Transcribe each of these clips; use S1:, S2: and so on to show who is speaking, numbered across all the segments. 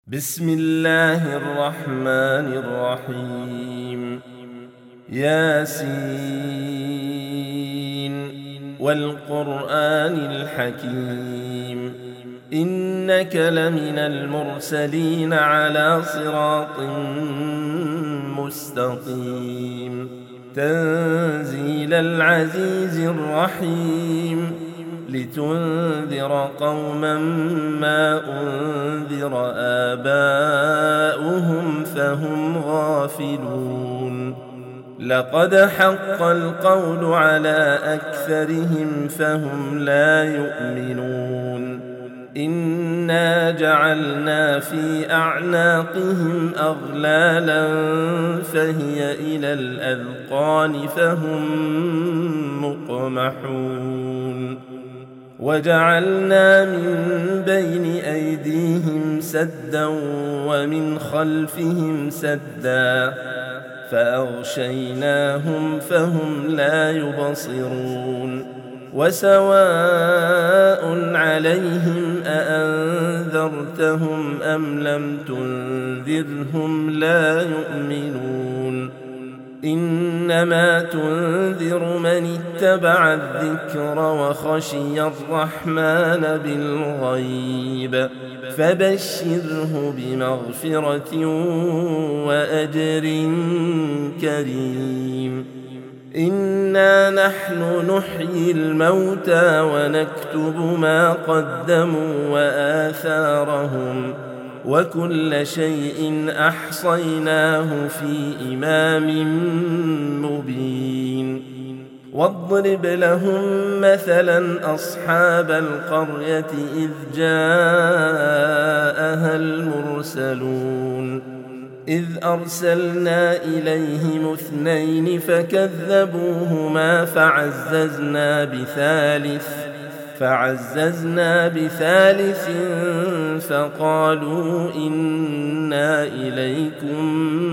S1: بسم الله الرحمن الرحيم. ياسين والقرآن الحكيم، إنك لمن المرسلين على صراط مستقيم، تنزيل العزيز الرحيم، لتنذر قوما ما أنذر آباؤهم فهم غافلون. لقد حق القول على أكثرهم فهم لا يؤمنون. إنا جعلنا في أعناقهم أغلالا فهي إلى الأذقان فهم مقمحون. وجعلنا من بين أيديهم سدا ومن خلفهم سدا فأغشيناهم فهم لا يبصرون. وسواء عليهم أأنذرتهم أم لم تنذرهم لا يؤمنون. إنما تنذر من اتبع الذكر وخشي الرحمن بالغيب فبشره بمغفرة وأجر كريم. إنا نحن نحيي الموتى ونكتب ما قدموا وآثارهم وكل شيء أحصيناه في إمام مبين. واضرب لهم مثلا أصحاب القرية إذ جاءها المرسلون إذ أرسلنا إليهم 2 فكذبوهما فعززنا بثالث فقالوا إنا إليكم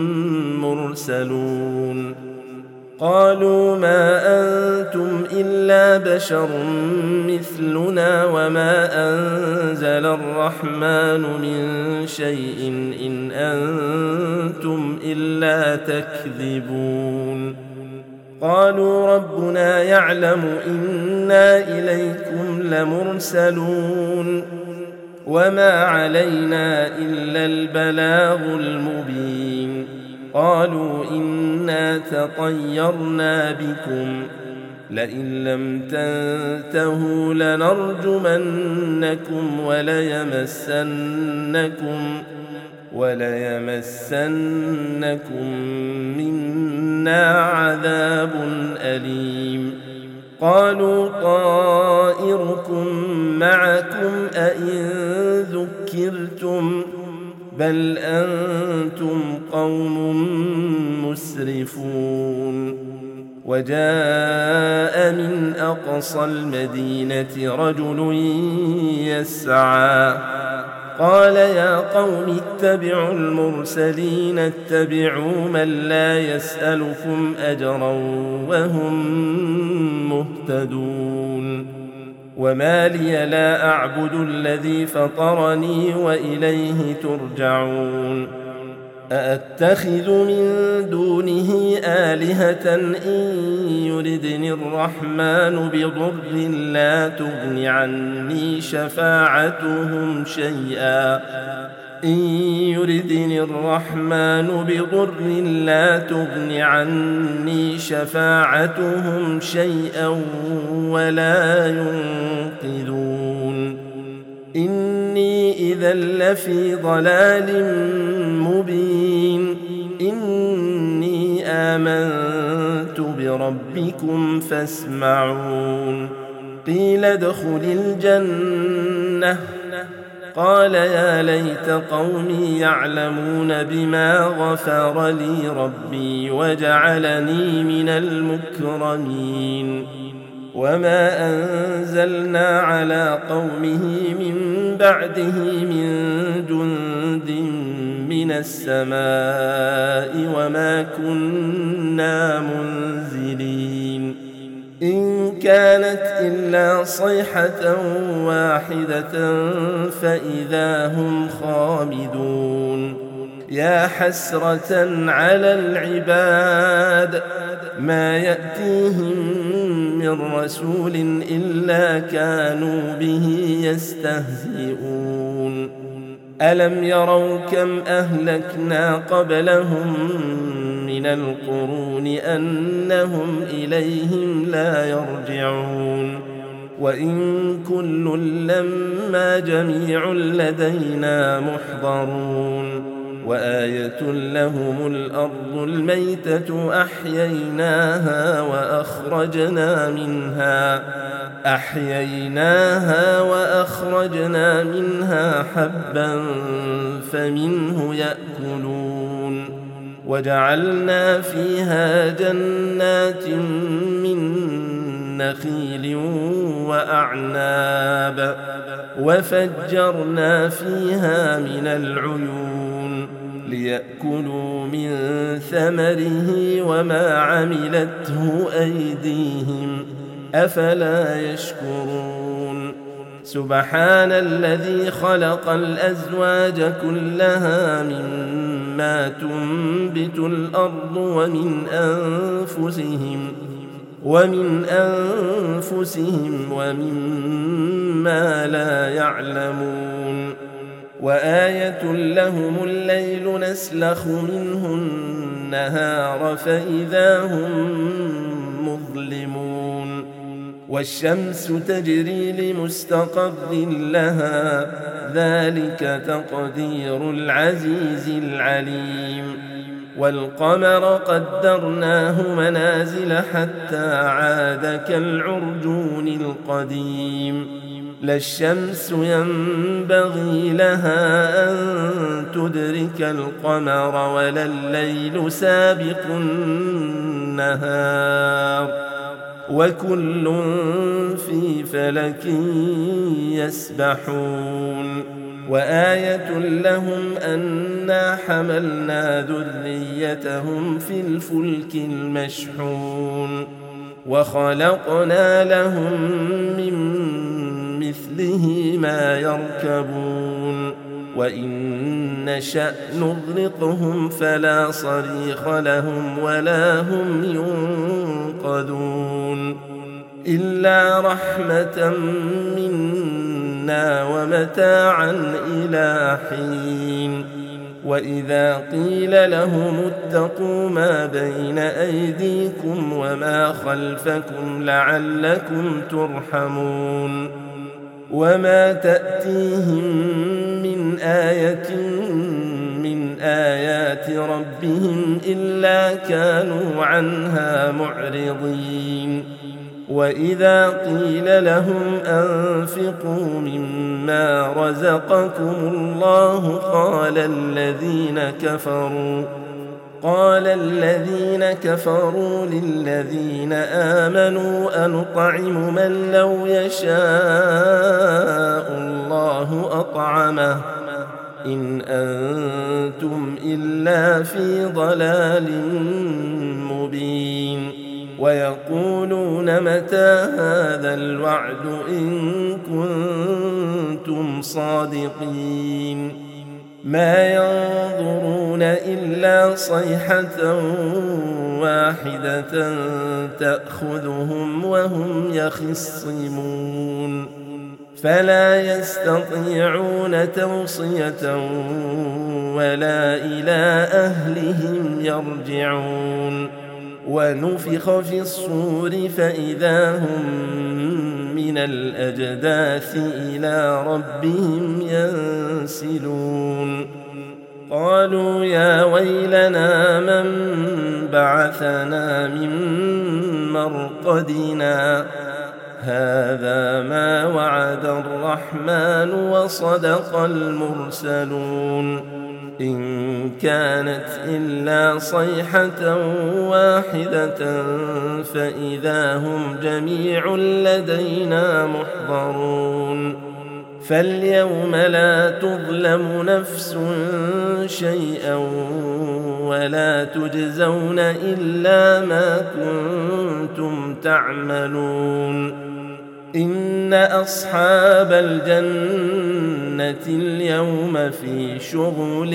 S1: مرسلون. قالوا ما أنتم إلا بشر مثلنا وما أنزل الرحمن من شيء إن أنتم إلا تكذبون. قالوا ربنا يعلم إنا إليكم لمرسلون وما علينا إلا البلاغ المبين. قالوا إنا تطيرنا بكم لئن لم تنتهوا لنرجمنكم وليمسنكم منا عذاب أليم. قالوا طائركم معكم أئن ذكرتم بل أنتم قوم مسرفون. وجاء من أقصى المدينة رجل يسعى قال يا قوم اتبعوا المرسلين اتبعوا من لا يسألكم أجرا وهم مهتدون. وما لي لا أعبد الذي فطرني وإليه ترجعون. أأتخذ من دونه آلهة إن يردني الرحمن بضر لا تغن عني شفاعتهم شيئا ولا ينقذون. إني إذا لفي ضلال مبين. إني آمنت بربكم فاسمعون. قيل ادخل الجنة قال يا ليت قومي يعلمون بما غفر لي ربي وجعلني من المكرمين. وما أنزلنا على قومه من بعده من جند من السماء وما كنا منزلين. إن كانت إلا صيحة واحدة فإذا هم خامدون يا حسرة على العباد ما يأتيهم من رسول إلا كانوا به يستهزئون ألم يروا كم أهلكنا قبلهم من القرون أنهم إليهم لا يرجعون وإن كل لما جميع لدينا محضرون وآية لهم الأرض الميتة أحييناها وأخرجنا منها حبا فمنه يأكلون وجعلنا فيها جنات من نخيل وأعناب وفجرنا فيها من العيون ليأكلوا من ثمره وما عملته أيديهم أفلا يشكرون سبحان الذي خلق الأزواج كلها مما تنبت الأرض ومن أنفسهم ومما لا يعلمون وآية لهم الليل نسلخ منه النهار فإذا هم مظلمون والشمس تجري لمستقر لها ذلك تقدير العزيز العليم والقمر قدرناه منازل حتى عاد كالعرجون القديم لا الشمس ينبغي لها أن تدرك القمر ولا الليل سابق النهار وكل في فلك يسبحون وآية لهم أنا حملنا ذريتهم في الفلك المشحون وخلقنا لهم من مثله ما يركبون وإن نشأ نغرقهم فلا صريخ لهم ولا هم ينقذون إلا رحمة منا ومتاعا إلى حين وإذا قيل لهم اتقوا ما بين أيديكم وما خلفكم لعلكم ترحمون وما تأتيهم من آية من آيات ربهم إلا كانوا عنها معرضين وإذا قيل لهم أنفقوا مما رزقكم الله قال الذين كفروا للذين آمنوا أنطعم من لو يشاء الله أطعمه إن أنتم إلا في ضلال مبين ويقولون متى هذا الوعد إن كنتم صادقين ما ينظرون إلا صيحة واحدة تأخذهم وهم يخصمون فلا يستطيعون توصية ولا إلى أهلهم يرجعون ونفخ في الصور فإذا هم من الأجداث إلى ربهم ينسلون قالوا يا ويلنا من بعثنا من مرقدنا هذا ما وعد الرحمن وصدق المرسلون إن كانت إلا صيحة واحدة فإذا هم جميع لدينا محضرون فاليوم لا تظلم نفس شيئا ولا تجزون إلا ما كنتم تعملون. إن أصحاب الجنة اليوم في شغل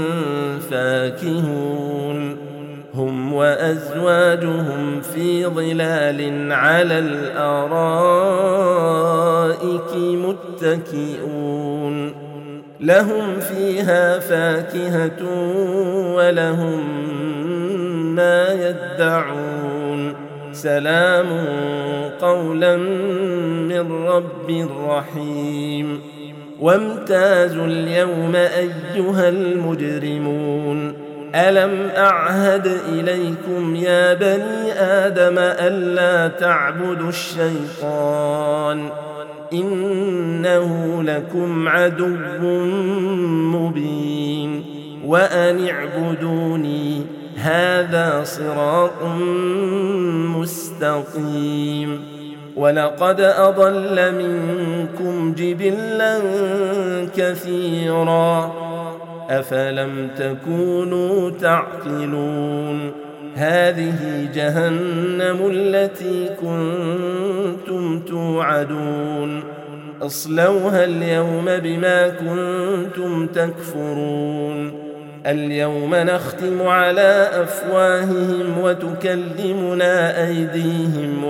S1: فاكهون، هم وأزواجهم في ظلال على الأرائك متكئون، لهم فيها فاكهة ولهم ما يدعون. سلام قولا من رب رحيم. وامتازوا اليوم أيها المجرمون، ألم أعهد إليكم يا بني آدم ألا تعبدوا الشيطان إنه لكم عدو مبين، وأن اعبدوني هذا صراط مستقيم. ولقد أضل منكم جبلا كثيرا أفلم تكونوا تعقلون. هذه جهنم التي كنتم توعدون، اصلوها اليوم بما كنتم تكفرون. اليوم نختم على أفواههم وتكلمنا أيديهم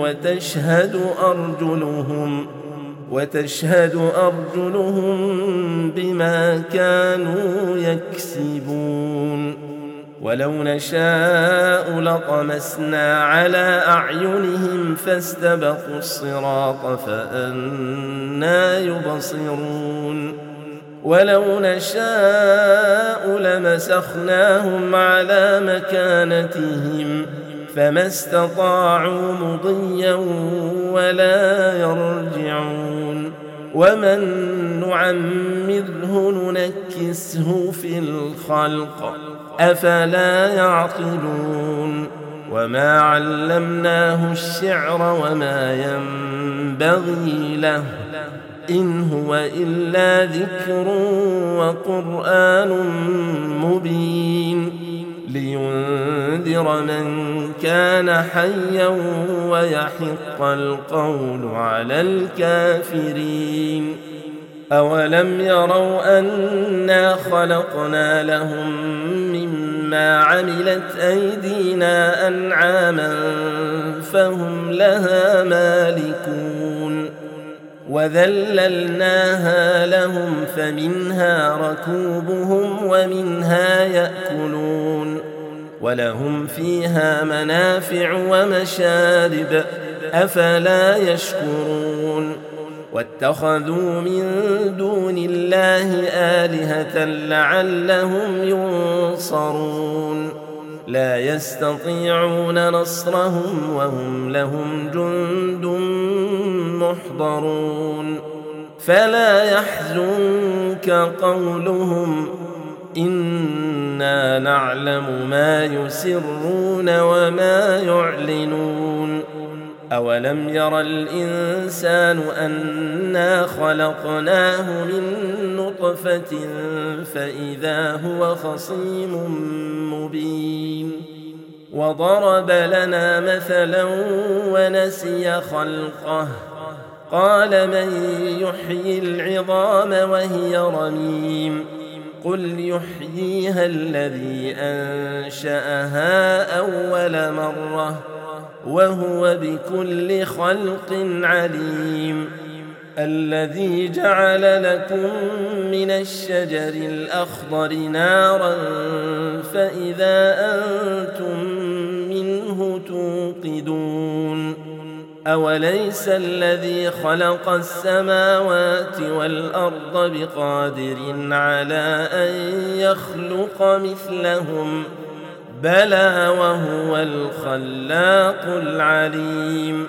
S1: وتشهد أرجلهم بما كانوا يكسبون. ولو نشاء لطمسنا على أعينهم فاستبقوا الصراط فأنى يبصرون. ولو نشاء لمسخناهم على مكانتهم فما استطاعوا مضيا ولا يرجعون. ومن نعمره ننكسه في الخلق أفلا يعقلون. وما علمناه الشعر وما ينبغي له إن هو إلا ذكر وقرآن مبين، لينذر من كان حيا ويحق القول على الكافرين. أولم يروا أنا خلقنا لهم مما عملت أيدينا أنعاما فهم لها مالكون، وذللناها لهم فمنها ركوبهم ومنها يأكلون، ولهم فيها منافع ومشارب أفلا يشكرون. واتخذوا من دون الله آلهة لعلهم ينصرون، لا يستطيعون نصرهم وهم لهم جند محضرون. فلا يحزنك قولهم إنا نعلم ما يسرون وما يعلنون. أولم ير الإنسان أنا خلقناه من نطفة فإذا هو خصيم مبين. وضرب لنا مثلا ونسي خلقه قال من يحيي العظام وهي رميم قل يحييها الذي أنشأها أول مرة وهو بكل خلق عليم. الذي جعل لكم من الشجر الأخضر نارا فإذا أنتم منه توقدون. أوليس الذي خلق السماوات والأرض بقادر على أن يخلق مثلهم بلى وهو الخلاق العليم.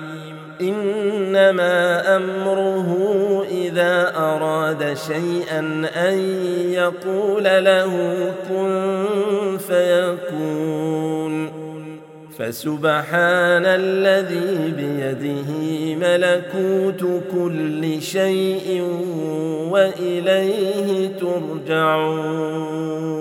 S1: إنما أمره إذا أراد شيئا أن يقول له كن فيكون. فسبحان الذي بيده ملكوت كل شيء وإليه ترجعون.